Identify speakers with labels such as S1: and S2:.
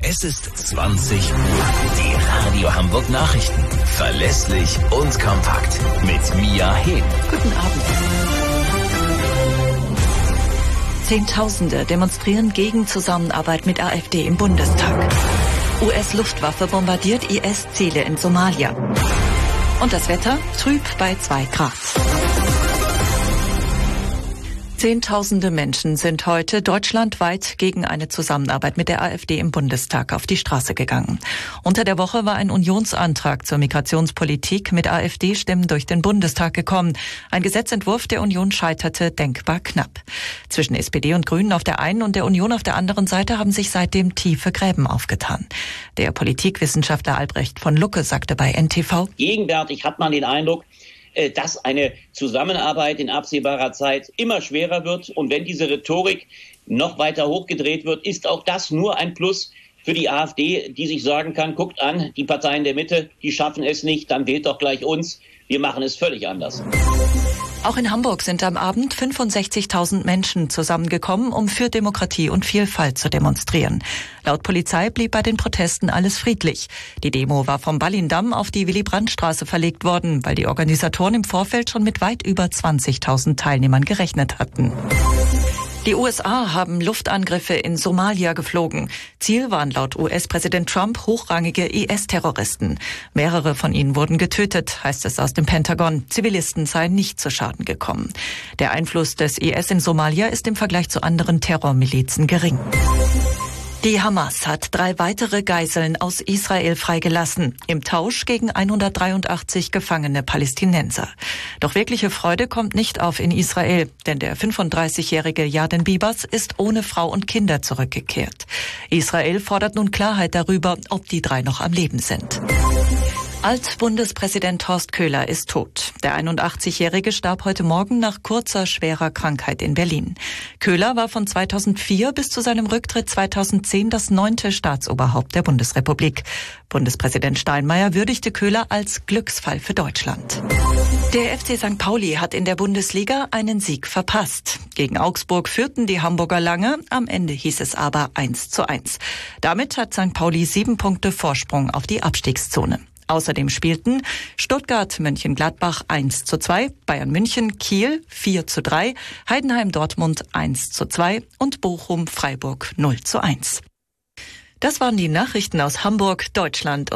S1: Es ist 20 Uhr. Die Radio Hamburg Nachrichten. Verlässlich und kompakt. Mit Mia Hehn.
S2: Guten Abend. Zehntausende demonstrieren gegen Zusammenarbeit mit AfD im Bundestag. US-Luftwaffe bombardiert IS-Ziele in Somalia. Und das Wetter trüb bei 2 Grad. Zehntausende Menschen sind heute deutschlandweit gegen eine Zusammenarbeit mit der AfD im Bundestag auf die Straße gegangen. Unter der Woche war ein Unionsantrag zur Migrationspolitik mit AfD-Stimmen durch den Bundestag gekommen. Ein Gesetzentwurf der Union scheiterte denkbar knapp. Zwischen SPD und Grünen auf der einen und der Union auf der anderen Seite haben sich seitdem tiefe Gräben aufgetan. Der Politikwissenschaftler Albrecht von Lucke sagte bei NTV:
S3: Gegenwärtig hat man den Eindruck, dass eine Zusammenarbeit in absehbarer Zeit immer schwerer wird. Und wenn diese Rhetorik noch weiter hochgedreht wird, ist auch das nur ein Plus für die AfD, die sich sagen kann, guckt an, die Parteien der Mitte, die schaffen es nicht, dann wählt doch gleich uns. Wir machen es völlig anders.
S2: Auch in Hamburg sind am Abend 65.000 Menschen zusammengekommen, um für Demokratie und Vielfalt zu demonstrieren. Laut Polizei blieb bei den Protesten alles friedlich. Die Demo war vom Ballindamm auf die Willy-Brandt-Straße verlegt worden, weil die Organisatoren im Vorfeld schon mit weit über 20.000 Teilnehmern gerechnet hatten. Die USA haben Luftangriffe in Somalia geflogen. Ziel waren laut US-Präsident Trump hochrangige IS-Terroristen. Mehrere von ihnen wurden getötet, heißt es aus dem Pentagon. Zivilisten seien nicht zu Schaden gekommen. Der Einfluss des IS in Somalia ist im Vergleich zu anderen Terrormilizen gering. Die Hamas hat 3 weitere Geiseln aus Israel freigelassen, im Tausch gegen 183 gefangene Palästinenser. Doch wirkliche Freude kommt nicht auf in Israel, denn der 35-jährige Yarden Bibas ist ohne Frau und Kinder zurückgekehrt. Israel fordert nun Klarheit darüber, ob die 3 noch am Leben sind. Altbundespräsident Horst Köhler ist tot. Der 81-Jährige starb heute Morgen nach kurzer, schwerer Krankheit in Berlin. Köhler war von 2004 bis zu seinem Rücktritt 2010 das 9. Staatsoberhaupt der Bundesrepublik. Bundespräsident Steinmeier würdigte Köhler als Glücksfall für Deutschland. Der FC St. Pauli hat in der Bundesliga einen Sieg verpasst. Gegen Augsburg führten die Hamburger lange, am Ende hieß es aber 1:1. Damit hat St. Pauli 7 Punkte Vorsprung auf die Abstiegszone. Außerdem spielten Stuttgart Mönchengladbach 1:2, Bayern München Kiel 4:3, Heidenheim Dortmund 1:2 und Bochum Freiburg 0:1. Das waren die Nachrichten aus Hamburg, Deutschland